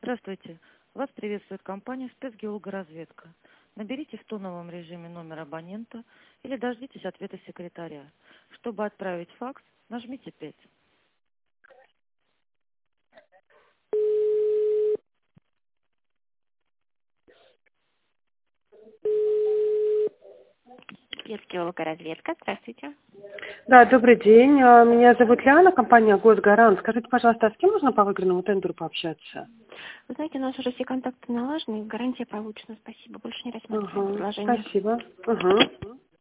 Здравствуйте. Вас приветствует компания «Спецгеологоразведка». Наберите в тоновом режиме номер абонента или дождитесь ответа секретаря. Чтобы отправить факс, нажмите 5. Спецгеологоразведка, здравствуйте. Да, добрый день. Меня зовут Лиана, компания «Госгарант». Скажите, пожалуйста, а с кем можно по выигранному тендеру пообщаться? Вы знаете, у нас уже все контакты налажены, гарантия получена. Спасибо. Больше не рассматриваем Ага, предложение. спасибо. Ага.